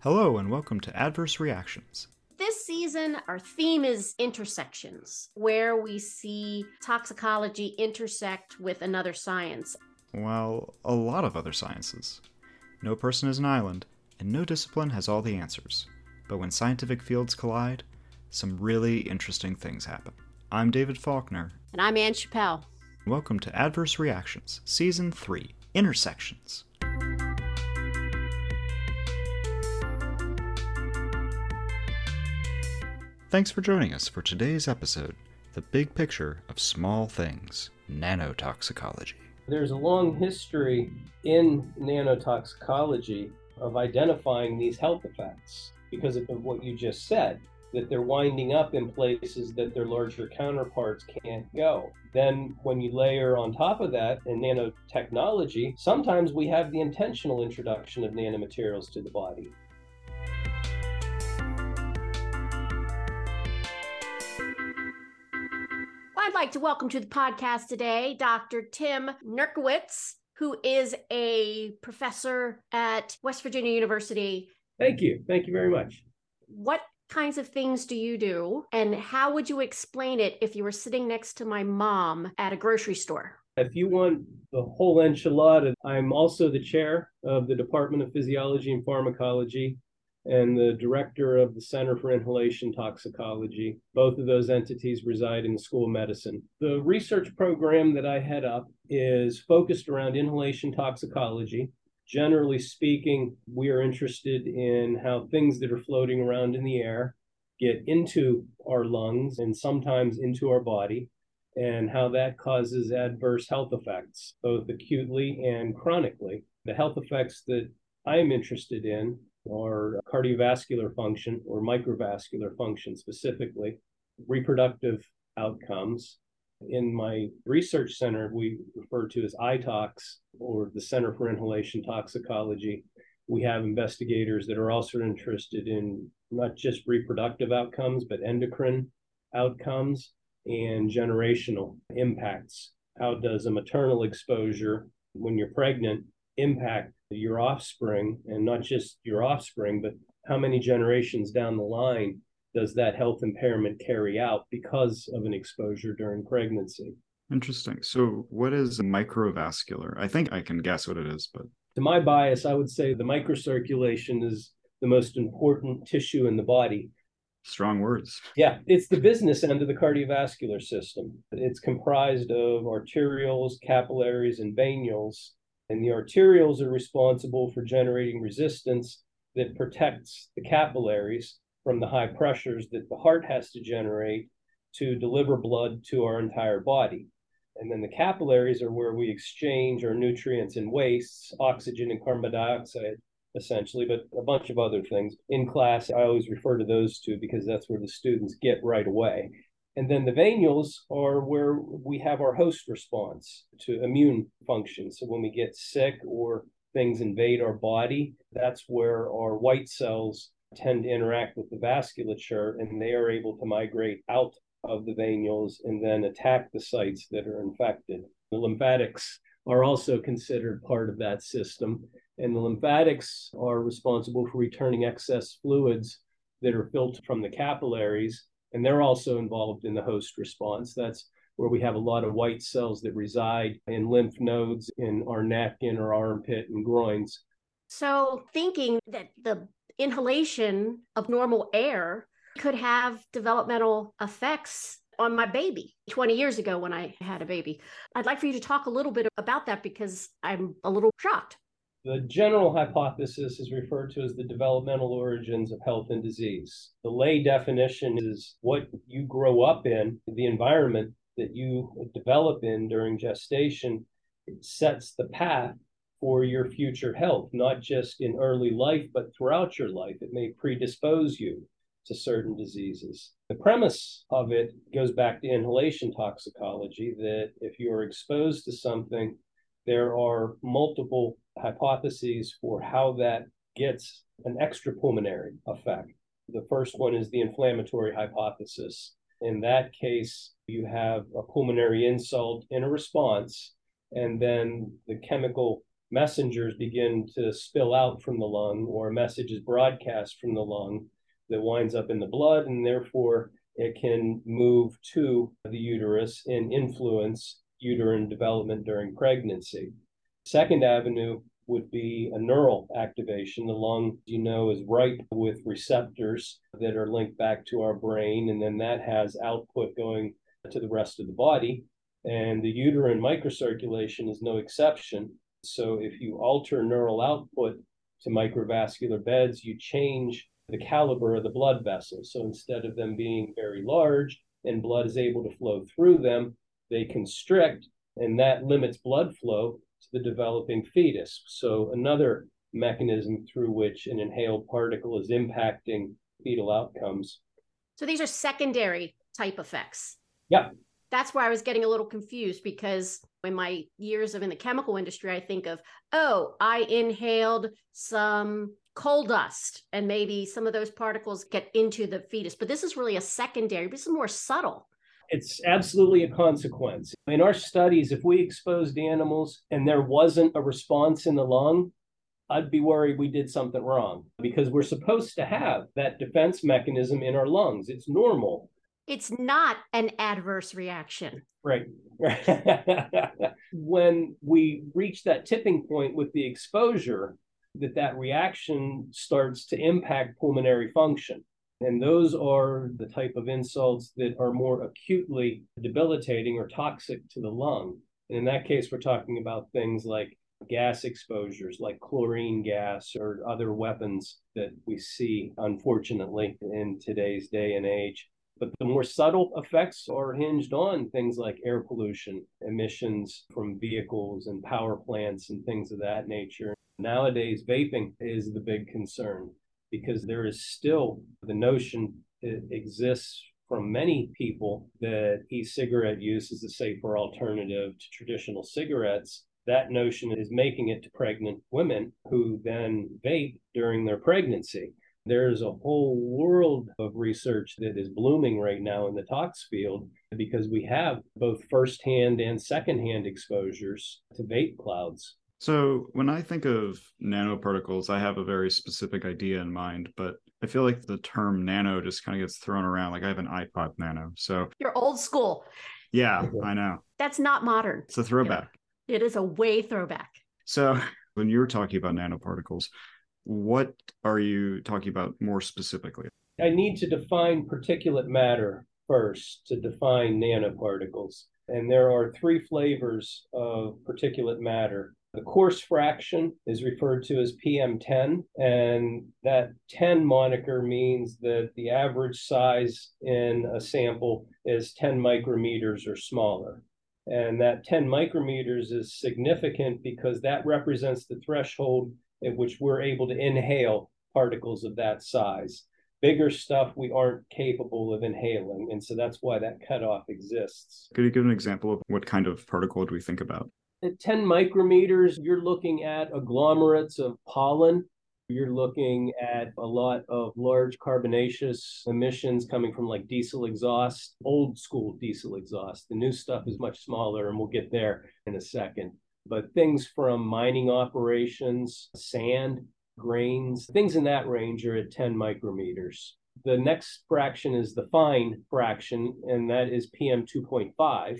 Hello and welcome to Adverse Reactions. This season, our theme is intersections, where we see toxicology intersect with another science. Well, a lot of other sciences. No person is an island, and no discipline has all the answers. But when scientific fields collide, some really interesting things happen. I'm David Faulkner. And I'm Ann Chappell. Welcome to Adverse Reactions, Season 3, Intersections. Thanks for joining us for today's episode, The Big Picture of Small Things, Nanotoxicology. There's a long history in nanotoxicology of identifying these health effects because of what you just said, that they're winding up in places that their larger counterparts can't go. Then when you layer on top of that in nanotechnology, sometimes we have the intentional introduction of nanomaterials to the body. I'd like to welcome to the podcast today Dr. Tim Nurkiewicz, who is a professor at West Virginia University. Thank you. Thank you very much. What kinds of things do you do, and how would you explain it if you were sitting next to my mom at a grocery store? If you want the whole enchilada, I'm also the chair of the Department of Physiology and Pharmacology and the director of the Center for Inhalation Toxicology. Both of those entities reside in the School of Medicine. The research program that I head up is focused around inhalation toxicology. Generally speaking, we are interested in how things that are floating around in the air get into our lungs and sometimes into our body, and how that causes adverse health effects, both acutely and chronically. The health effects that I'm interested in are cardiovascular function or microvascular function specifically, reproductive outcomes. In my research center, we refer to as ITOX, or the Center for Inhalation Toxicology. We have investigators that are also interested in not just reproductive outcomes, but endocrine outcomes and generational impacts. How does a maternal exposure when you're pregnant impact your offspring, and not just your offspring, but how many generations down the line does that health impairment carry out because of an exposure during pregnancy? Interesting. So what is microvascular? I think I can guess what it is, but... To my bias, I would say the microcirculation is the most important tissue in the body. Strong words. Yeah, it's the business end of the cardiovascular system. It's comprised of arterioles, capillaries, and venules. And the arterioles are responsible for generating resistance that protects the capillaries from the high pressures that the heart has to generate to deliver blood to our entire body. And then the capillaries are where we exchange our nutrients and wastes, oxygen and carbon dioxide, essentially, but a bunch of other things. In class, I always refer to those two because that's where the students get right away. And then the venules are where we have our host response to immune function. So when we get sick or things invade our body, that's where our white cells tend to interact with the vasculature, and they are able to migrate out of the venules and then attack the sites that are infected. The lymphatics are also considered part of that system. And the lymphatics are responsible for returning excess fluids that are filtered from the capillaries. And they're also involved in the host response. That's where we have a lot of white cells that reside in lymph nodes in our neck, in our armpit, and groins. So thinking that the inhalation of normal air could have developmental effects on my baby 20 years ago when I had a baby. I'd like for you to talk a little bit about that because I'm a little shocked. The general hypothesis is referred to as the developmental origins of health and disease. The lay definition is what you grow up in, the environment that you develop in during gestation. It sets the path for your future health, not just in early life, but throughout your life. It may predispose you to certain diseases. The premise of it goes back to inhalation toxicology, that if you are exposed to something, there are multiple hypotheses for how that gets an extrapulmonary effect. The first one is the inflammatory hypothesis. In that case, you have a pulmonary insult in a response, and then the chemical messengers begin to spill out from the lung, or a message is broadcast from the lung that winds up in the blood, and therefore it can move to the uterus and influence uterine development during pregnancy. Second avenue would be a neural activation. The lung, is ripe with receptors that are linked back to our brain, and then that has output going to the rest of the body. And the uterine microcirculation is no exception. So if you alter neural output to microvascular beds, you change the caliber of the blood vessels. So instead of them being very large and blood is able to flow through them, they constrict, and that limits blood flow to the developing fetus. So another mechanism through which an inhaled particle is impacting fetal outcomes. So these are secondary type effects. Yeah. That's where I was getting a little confused, because in my years in the chemical industry, I think of, oh, I inhaled some coal dust and maybe some of those particles get into the fetus. But this is really a secondary, this is more subtle. It's absolutely a consequence. In our studies, if we exposed animals and there wasn't a response in the lung, I'd be worried we did something wrong, because we're supposed to have that defense mechanism in our lungs. It's normal. It's not an adverse reaction. Right. When we reach that tipping point with the exposure, that reaction starts to impact pulmonary function. And those are the type of insults that are more acutely debilitating or toxic to the lung. And in that case, we're talking about things like gas exposures, like chlorine gas or other weapons that we see, unfortunately, in today's day and age. But the more subtle effects are hinged on things like air pollution, emissions from vehicles and power plants and things of that nature. Nowadays, vaping is the big concern, because there is still the notion that exists from many people that e-cigarette use is a safer alternative to traditional cigarettes. That notion is making it to pregnant women who then vape during their pregnancy. There's a whole world of research that is blooming right now in the tox field, because we have both firsthand and secondhand exposures to vape clouds. So when I think of nanoparticles, I have a very specific idea in mind, but I feel like the term nano just kind of gets thrown around. Like I have an iPod Nano. So you're old school. Yeah, I know. That's not modern. It's a throwback. It is a way throwback. So when you're talking about nanoparticles, what are you talking about more specifically? I need to define particulate matter first to define nanoparticles. And there are three flavors of particulate matter. The coarse fraction is referred to as PM10, and that 10 moniker means that the average size in a sample is 10 micrometers or smaller. And that 10 micrometers is significant because that represents the threshold at which we're able to inhale particles of that size. Bigger stuff we aren't capable of inhaling, and so that's why that cutoff exists. Could you give an example of what kind of particle do we think about? At 10 micrometers, you're looking at agglomerates of pollen. You're looking at a lot of large carbonaceous emissions coming from like diesel exhaust, old school diesel exhaust. The new stuff is much smaller, and we'll get there in a second. But things from mining operations, sand, grains, things in that range are at 10 micrometers. The next fraction is the fine fraction, and that is PM 2.5.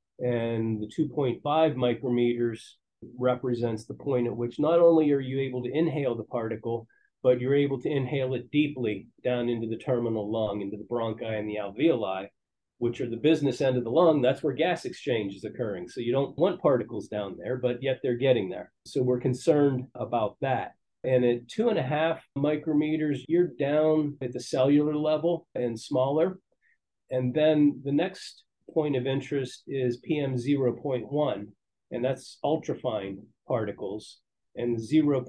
And the 2.5 micrometers represents the point at which not only are you able to inhale the particle, but you're able to inhale it deeply down into the terminal lung, into the bronchi and the alveoli, which are the business end of the lung. That's where gas exchange is occurring. So you don't want particles down there, but yet they're getting there. So we're concerned about that. And at 2.5 micrometers, you're down at the cellular level and smaller. And then the next point of interest is PM 0.1, and that's ultrafine particles. And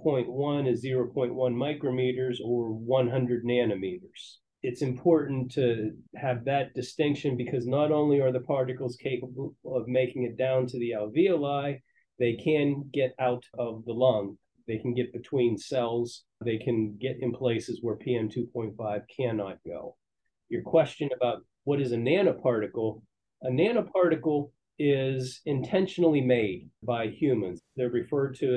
0.1 is 0.1 micrometers or 100 nanometers. It's important to have that distinction because not only are the particles capable of making it down to the alveoli, they can get out of the lung. They can get between cells. They can get in places where PM 2.5 cannot go. Your question about what is a nanoparticle is intentionally made by humans. They're referred to as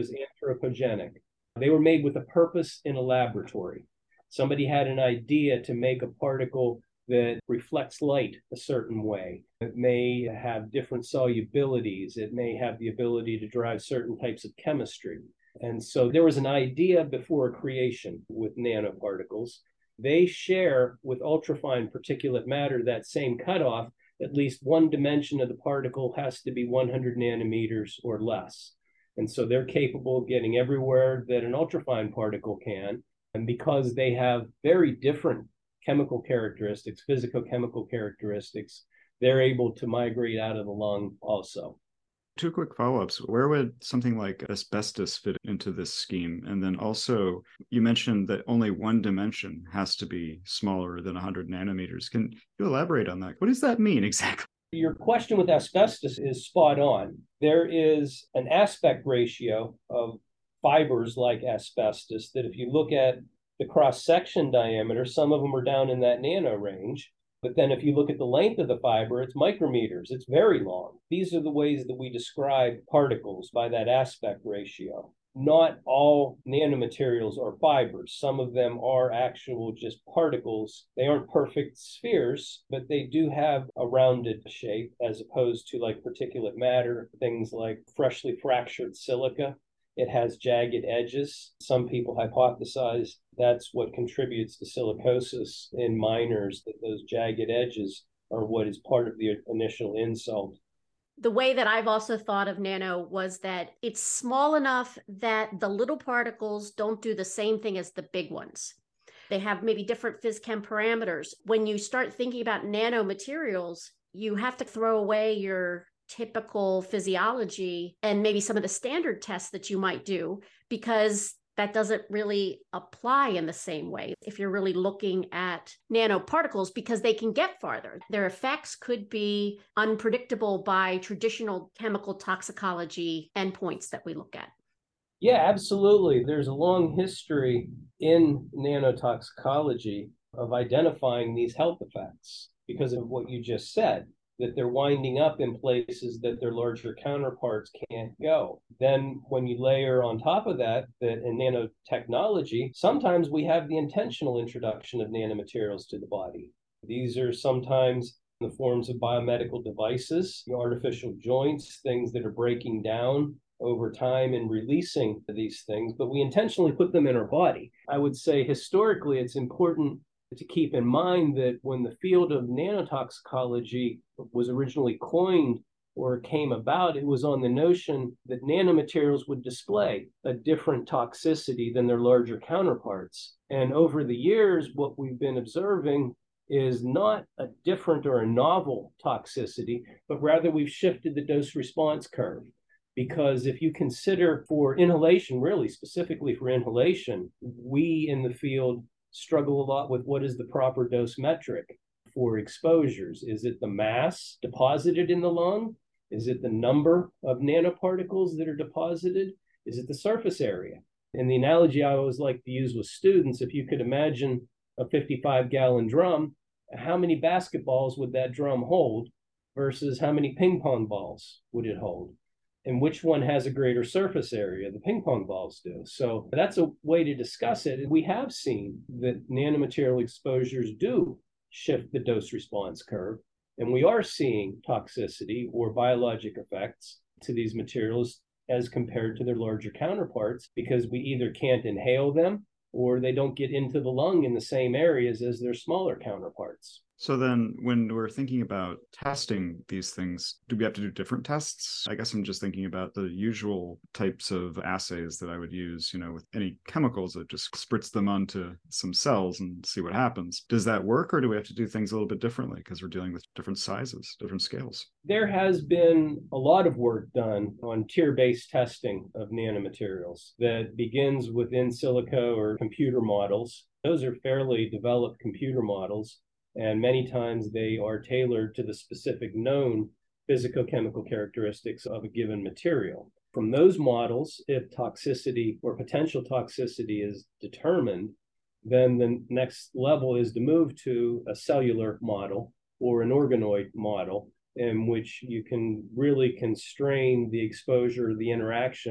anthropogenic. They were made with a purpose in a laboratory. Somebody had an idea to make a particle that reflects light a certain way. It may have different solubilities. It may have the ability to drive certain types of chemistry. And so there was an idea before creation with nanoparticles. They share with ultrafine particulate matter that same cutoff. At least one dimension of the particle has to be 100 nanometers or less. And so they're capable of getting everywhere that an ultrafine particle can. And because they have very different chemical characteristics, physicochemical characteristics, they're able to migrate out of the lung also. Two quick follow-ups. Where would something like asbestos fit into this scheme? And then also, you mentioned that only one dimension has to be smaller than 100 nanometers. Can you elaborate on that? What does that mean exactly? Your question with asbestos is spot on. There is an aspect ratio of fibers like asbestos that if you look at the cross-section diameter, some of them are down in that nano range. But then if you look at the length of the fiber, it's micrometers. It's very long. These are the ways that we describe particles by that aspect ratio. Not all nanomaterials are fibers. Some of them are actual just particles. They aren't perfect spheres, but they do have a rounded shape as opposed to like particulate matter, things like freshly fractured silica. It has jagged edges. Some people hypothesize that's what contributes to silicosis in miners, that those jagged edges are what is part of the initial insult. The way that I've also thought of nano was that it's small enough that the little particles don't do the same thing as the big ones. They have maybe different phys-chem parameters. When you start thinking about nanomaterials, you have to throw away your typical physiology and maybe some of the standard tests that you might do, because that doesn't really apply in the same way if you're really looking at nanoparticles, because they can get farther. Their effects could be unpredictable by traditional chemical toxicology endpoints that we look at. Yeah, absolutely. There's a long history in nanotoxicology of identifying these health effects because of what you just said, that they're winding up in places that their larger counterparts can't go. Then when you layer on top of that, that in nanotechnology, sometimes we have the intentional introduction of nanomaterials to the body. These are sometimes in the forms of biomedical devices, artificial joints, things that are breaking down over time and releasing these things, but we intentionally put them in our body. I would say historically, it's important to keep in mind that when the field of nanotoxicology was originally coined or came about, it was on the notion that nanomaterials would display a different toxicity than their larger counterparts. And over the years, what we've been observing is not a different or a novel toxicity, but rather we've shifted the dose response curve. Because if you consider for inhalation, really specifically for inhalation, we in the field struggle a lot with what is the proper dose metric for exposures. Is it the mass deposited in the lung? Is it the number of nanoparticles that are deposited? Is it the surface area? And the analogy I always like to use with students, if you could imagine a 55-gallon drum, how many basketballs would that drum hold versus how many ping pong balls would it hold? And which one has a greater surface area? The ping pong balls do. So that's a way to discuss it. We have seen that nanomaterial exposures do shift the dose response curve. And we are seeing toxicity or biologic effects to these materials as compared to their larger counterparts, because we either can't inhale them or they don't get into the lung in the same areas as their smaller counterparts. So then when we're thinking about testing these things, do we have to do different tests? I guess I'm just thinking about the usual types of assays that I would use, with any chemicals that just spritz them onto some cells and see what happens. Does that work, or do we have to do things a little bit differently because we're dealing with different sizes, different scales? There has been a lot of work done on tier-based testing of nanomaterials that begins with in silico or computer models. Those are fairly developed computer models. And many times they are tailored to the specific known physicochemical characteristics of a given material. From those models, if toxicity or potential toxicity is determined, then the next level is to move to a cellular model or an organoid model in which you can really constrain the exposure, the interaction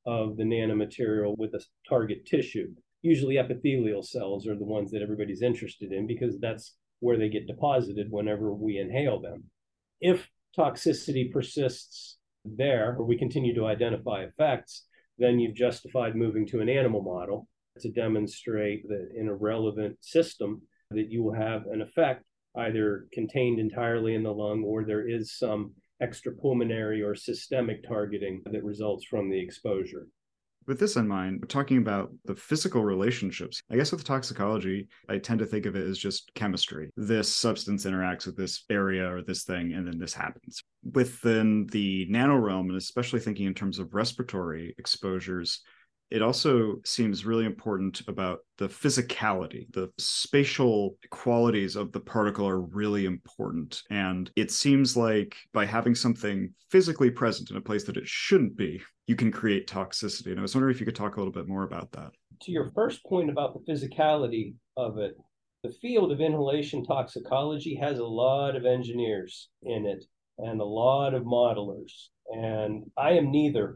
of the nanomaterial with a target tissue. Usually epithelial cells are the ones that everybody's interested in because that's where they get deposited whenever we inhale them. If toxicity persists there, or we continue to identify effects, then you've justified moving to an animal model to demonstrate that in a relevant system that you will have an effect either contained entirely in the lung or there is some extrapulmonary or systemic targeting that results from the exposure. With this in mind, we're talking about the physical relationships. I guess with toxicology, I tend to think of it as just chemistry. This substance interacts with this area or this thing, and then this happens. Within the nano realm, and especially thinking in terms of respiratory exposures, it also seems really important about the physicality. The spatial qualities of the particle are really important. And it seems like by having something physically present in a place that it shouldn't be, you can create toxicity. And I was wondering if you could talk a little bit more about that. To your first point about the physicality of it, the field of inhalation toxicology has a lot of engineers in it and a lot of modelers. And I am neither.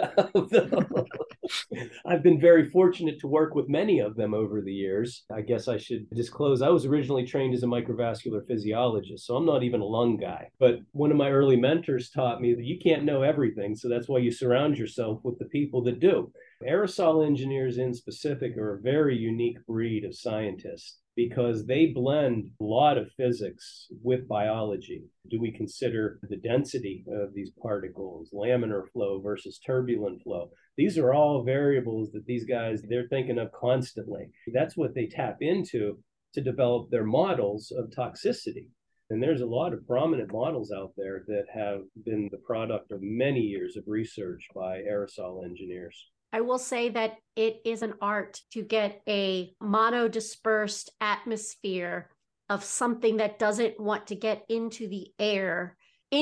I've been very fortunate to work with many of them over the years. I guess I should disclose I was originally trained as a microvascular physiologist, so I'm not even a lung guy. But one of my early mentors taught me that you can't know everything, so that's why you surround yourself with the people that do. Aerosol engineers in specific are a very unique breed of scientists because they blend a lot of physics with biology. Do we consider the density of these particles, laminar flow versus turbulent flow? These are all variables that these guys, they're thinking of constantly. That's what they tap into to develop their models of toxicity. And there's a lot of prominent models out there that have been the product of many years of research by aerosol engineers. I will say that it is an art to get a monodispersed atmosphere of something that doesn't want to get into the air,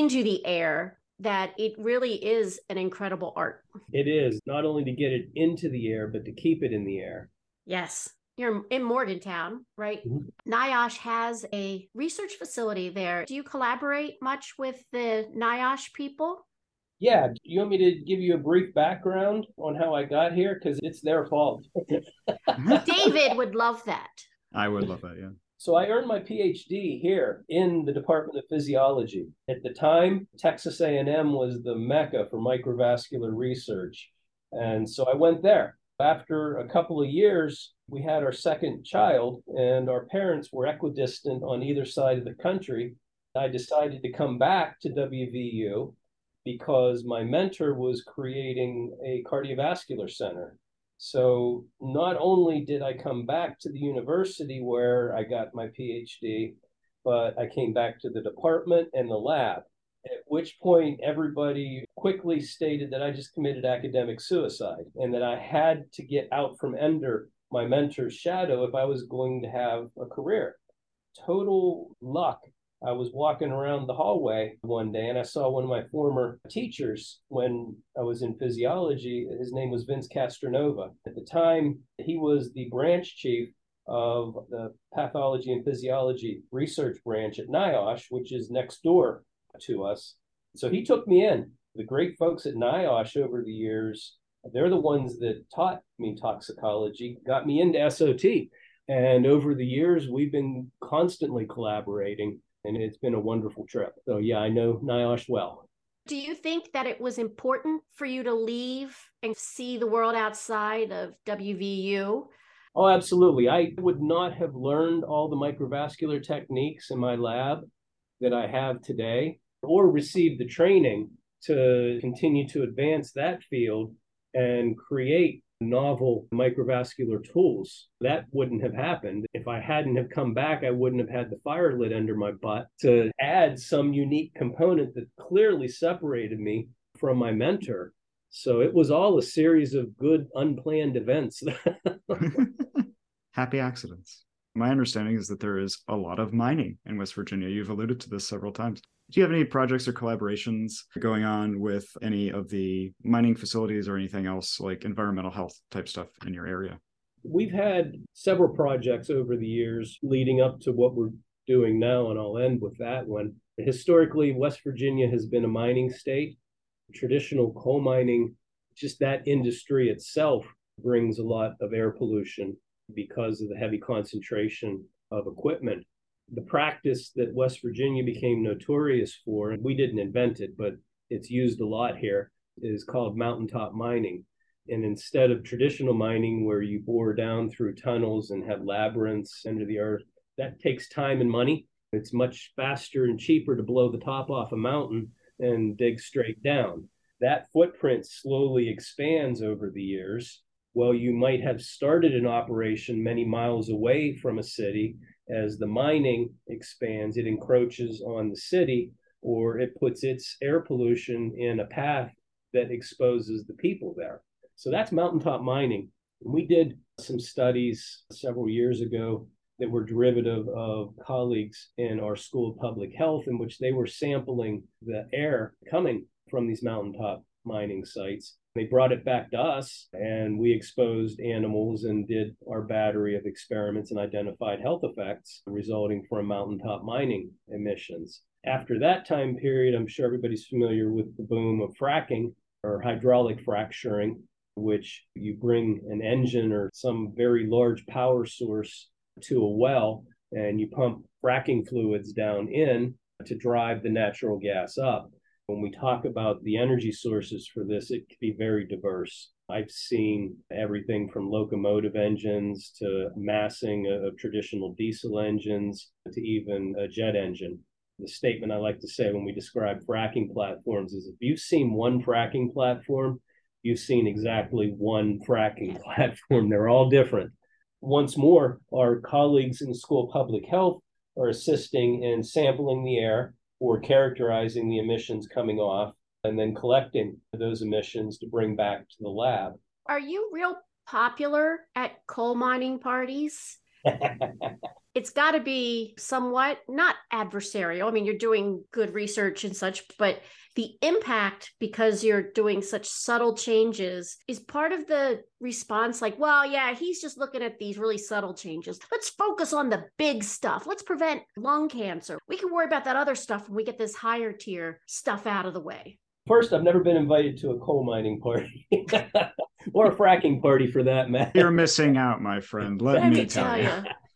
that it really is an incredible art. It is, not only to get it into the air, but to keep it in the air. Yes. You're in Morgantown, right? Mm-hmm. NIOSH has a research facility there. Do you collaborate much with the NIOSH people? Yeah. Do you want me to give you a brief background on how I got here? Because it's their fault. David would love that. I would love that, yeah. So I earned my PhD here in the Department of Physiology. At the time, Texas A&M was the mecca for microvascular research. And so I went there. After a couple of years, we had our second child, and our parents were equidistant on either side of the country. I decided to come back to WVU because my mentor was creating a cardiovascular center. So not only did I come back to the university where I got my PhD, but I came back to the department and the lab, at which point everybody quickly stated that I just committed academic suicide and that I had to get out from under my mentor's shadow if I was going to have a career. Total luck. I was walking around the hallway one day and I saw one of my former teachers when I was in physiology. His name was Vince Castronova. At the time, he was the branch chief of the pathology and physiology research branch at NIOSH, which is next door to us. So he took me in. The great folks at NIOSH over the years, they're the ones that taught me toxicology, got me into SOT. And over the years, we've been constantly collaborating. And it's been a wonderful trip. So yeah, I know NIOSH well. Do you think that it was important for you to leave and see the world outside of WVU? Oh, absolutely. I would not have learned all the microvascular techniques in my lab that I have today, or received the training to continue to advance that field and create novel microvascular tools. That wouldn't have happened. If I hadn't have come back, I wouldn't have had the fire lit under my butt to add some unique component that clearly separated me from my mentor. So it was all a series of good unplanned events. Happy accidents. My understanding is that there is a lot of mining in West Virginia. You've alluded to this several times. Do you have any projects or collaborations going on with any of the mining facilities or anything else like environmental health type stuff in your area? We've had several projects over the years leading up to what we're doing now, and I'll end with that one. Historically, West Virginia has been a mining state. Traditional coal mining Just that industry itself brings a lot of air pollution because of the heavy concentration of equipment. The practice that West Virginia became notorious for, and we didn't invent it, but it's used a lot here, is called mountaintop mining. And instead of traditional mining where you bore down through tunnels and have labyrinths under the earth, that takes time and money. It's much faster and cheaper to blow the top off a mountain and dig straight down. That footprint slowly expands over the years. Well, you might have started an operation many miles away from a city. As the mining expands, it encroaches on the city, or it puts its air pollution in a path that exposes the people there. So that's mountaintop mining. We did some studies several years ago that were derivative of colleagues in our School of Public Health, in which they were sampling the air coming from these mountaintop mining sites. They brought it back to us, and we exposed animals and did our battery of experiments and identified health effects resulting from mountaintop mining emissions. After that time period, I'm sure everybody's familiar with the boom of fracking or hydraulic fracturing, which you bring an engine or some very large power source to a well, and you pump fracking fluids down in to drive the natural gas up. When we talk about the energy sources for this, it can be very diverse. I've seen everything from locomotive engines to massing of traditional diesel engines to even a jet engine. The statement I like to say when we describe fracking platforms is if you've seen one fracking platform, you've seen exactly one fracking platform. They're all different. Once more, our colleagues in the School of Public Health are assisting in sampling the air or characterizing the emissions coming off and then collecting those emissions to bring back to the lab. Are you real popular at coal mining parties? It's got to be somewhat not adversarial. I mean, you're doing good research and such, but the impact, because you're doing such subtle changes, is part of the response like, well, yeah, he's just looking at these really subtle changes. Let's focus on the big stuff. Let's prevent lung cancer. We can worry about that other stuff when we get this higher tier stuff out of the way. First, I've never been invited to a coal mining party or a fracking party for that matter. You're missing out, my friend. Let me tell you.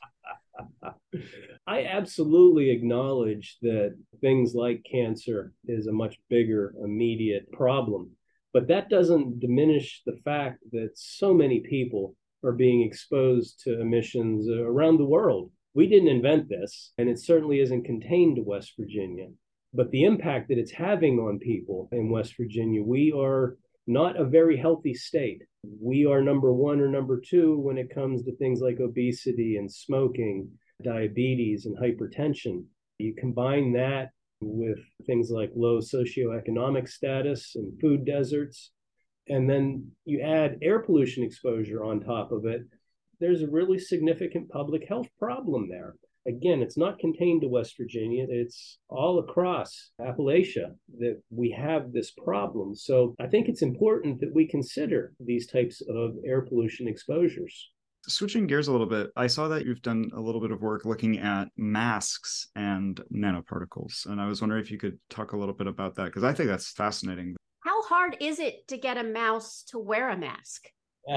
I absolutely acknowledge that things like cancer is a much bigger immediate problem, but that doesn't diminish the fact that so many people are being exposed to emissions around the world. We didn't invent this, and it certainly isn't contained to West Virginia, but the impact that it's having on people in West Virginia, we are not a very healthy state. We are number one or number two when it comes to things like obesity and smoking, diabetes and hypertension. You combine that with things like low socioeconomic status and food deserts, and then you add air pollution exposure on top of it, there's a really significant public health problem there. Again, it's not contained to West Virginia. It's all across Appalachia that we have this problem. So I think it's important that we consider these types of air pollution exposures. Switching gears a little bit, I saw that you've done a little bit of work looking at masks and nanoparticles. And I was wondering if you could talk a little bit about that, because I think that's fascinating. How hard is it to get a mouse to wear a mask?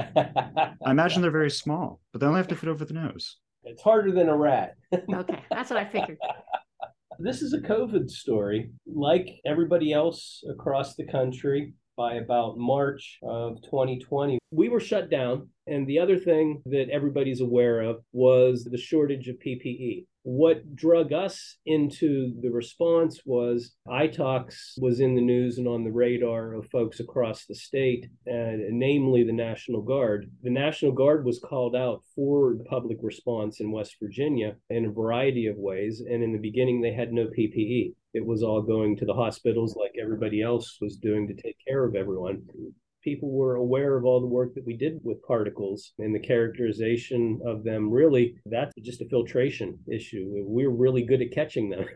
I imagine they're very small, but they only have to fit over the nose. It's harder than a rat. Okay, that's what I figured. This is a COVID story. Like everybody else across the country, by about March of 2020, we were shut down. And the other thing that everybody's aware of was the shortage of PPE. What drug us into the response was iTox was in the news and on the radar of folks across the state, namely the National Guard. The National Guard was called out for the public response in West Virginia in a variety of ways. And in the beginning, they had no PPE. It was all going to the hospitals like everybody else was doing to take care of everyone. People were aware of all the work that we did with particles and the characterization of them. Really, that's just a filtration issue. We're really good at catching them.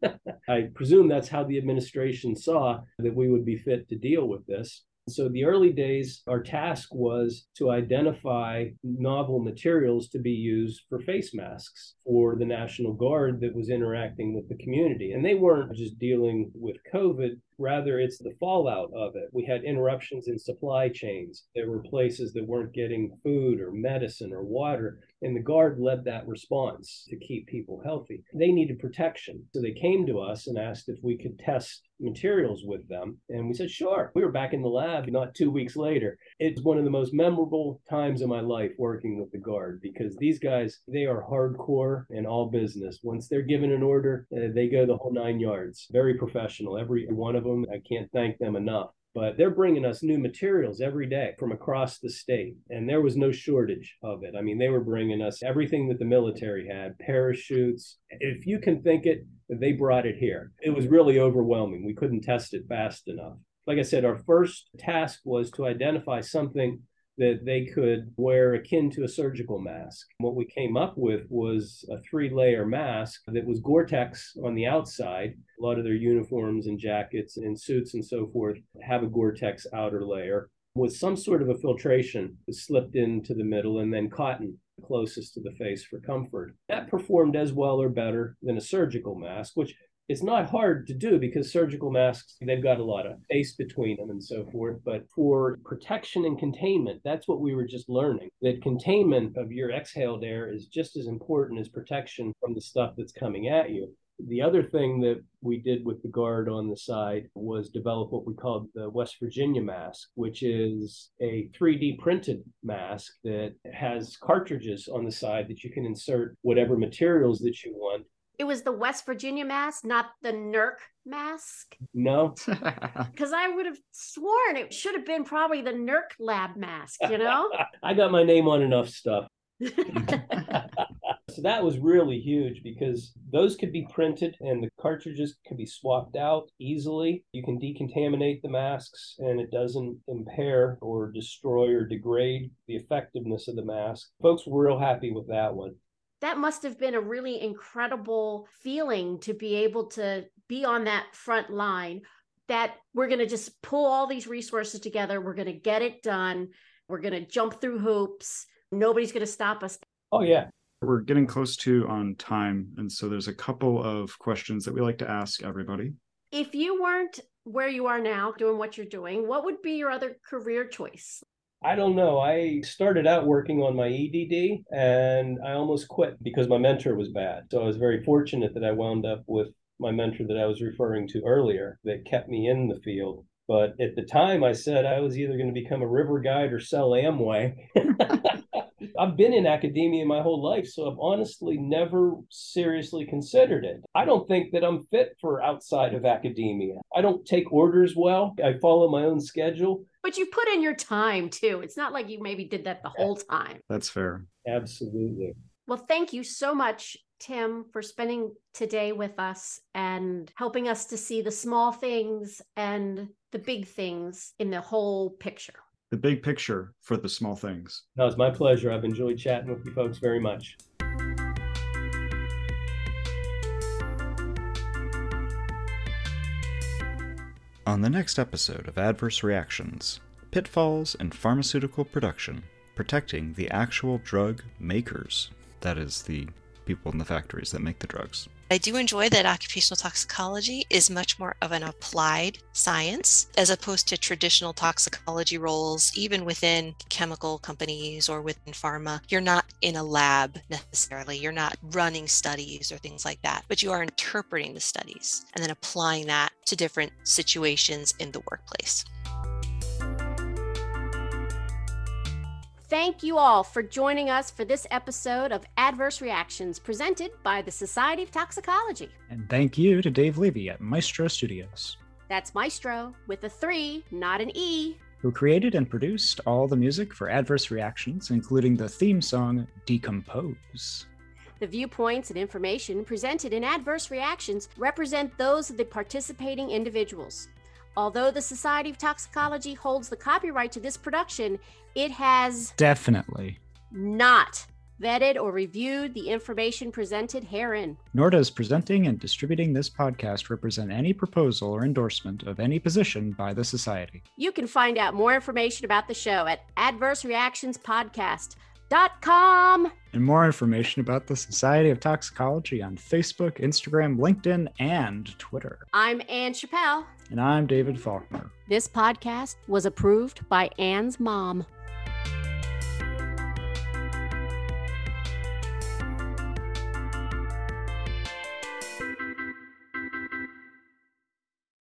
I presume that's how the administration saw that we would be fit to deal with this. So the early days, our task was to identify novel materials to be used for face masks for the National Guard that was interacting with the community. And they weren't just dealing with COVID. Rather, it's the fallout of it. We had interruptions in supply chains. There were places that weren't getting food or medicine or water, and the Guard led that response to keep people healthy. They needed protection. So they came to us and asked if we could test materials with them. And we said, sure. We were back in the lab not 2 weeks later. It's one of the most memorable times of my life working with the Guard, because these guys, they are hardcore in all business. Once they're given an order, they go the whole 9 yards. Very professional, every one of them. I can't thank them enough. But they're bringing us new materials every day from across the state. And there was no shortage of it. I mean, they were bringing us everything that the military had, parachutes. If you can think it, they brought it here. It was really overwhelming. We couldn't test it fast enough. Like I said, our first task was to identify something that they could wear akin to a surgical mask. What we came up with was a 3-layer mask that was Gore-Tex on the outside. A lot of their uniforms and jackets and suits and so forth have a Gore-Tex outer layer with some sort of a filtration slipped into the middle, and then cotton closest to the face for comfort. That performed as well or better than a surgical mask, which it's not hard to do because surgical masks, they've got a lot of space between them and so forth. But for protection and containment, that's what we were just learning, that containment of your exhaled air is just as important as protection from the stuff that's coming at you. The other thing that we did with the Guard on the side was develop what we called the West Virginia mask, which is a 3D printed mask that has cartridges on the side that you can insert whatever materials that you want. It was the West Virginia mask, not the NERC mask? No. Because I would have sworn it should have been probably the NERC lab mask, you know? I got my name on enough stuff. So that was really huge because those could be printed and the cartridges could be swapped out easily. You can decontaminate the masks and it doesn't impair or destroy or degrade the effectiveness of the mask. Folks were real happy with that one. That must have been a really incredible feeling to be able to be on that front line, that we're going to just pull all these resources together. We're going to get it done. We're going to jump through hoops. Nobody's going to stop us. Oh, yeah. We're getting close to on time. And so there's a couple of questions that we like to ask everybody. If you weren't where you are now doing what you're doing, what would be your other career choice? I don't know. I started out working on my EDD and I almost quit because my mentor was bad. So I was very fortunate that I wound up with my mentor that I was referring to earlier that kept me in the field. But at the time I said I was either going to become a river guide or sell Amway. I've been in academia my whole life, so I've honestly never seriously considered it. I don't think that I'm fit for outside of academia. I don't take orders well. I follow my own schedule. But you put in your time too. It's not like you maybe did that the whole time. That's fair. Absolutely. Well, thank you so much, Tim, for spending today with us and helping us to see the small things and the big things in the whole picture. The big picture for the small things. No, it's my pleasure. I've enjoyed chatting with you folks very much. On the next episode of Adverse Reactions, pitfalls in pharmaceutical production, protecting the actual drug makers. That is, the people in the factories that make the drugs. I do enjoy that occupational toxicology is much more of an applied science as opposed to traditional toxicology roles, even within chemical companies or within pharma. You're not in a lab necessarily. You're not running studies or things like that, but you are interpreting the studies and then applying that to different situations in the workplace. Thank you all for joining us for this episode of Adverse Reactions presented by the Society of Toxicology. And thank you to Dave Levy at Maestro Studios. That's Maestro with a 3, not an E. Who created and produced all the music for Adverse Reactions, including the theme song Decompose. The viewpoints and information presented in Adverse Reactions represent those of the participating individuals. Although the Society of Toxicology holds the copyright to this production, it has definitely not vetted or reviewed the information presented herein. Nor does presenting and distributing this podcast represent any proposal or endorsement of any position by the Society. You can find out more information about the show at adversereactionspodcast.com. And more information about the Society of Toxicology on Facebook, Instagram, LinkedIn, and Twitter. I'm Ann Chappell. And I'm David Faulkner. This podcast was approved by Anne's mom.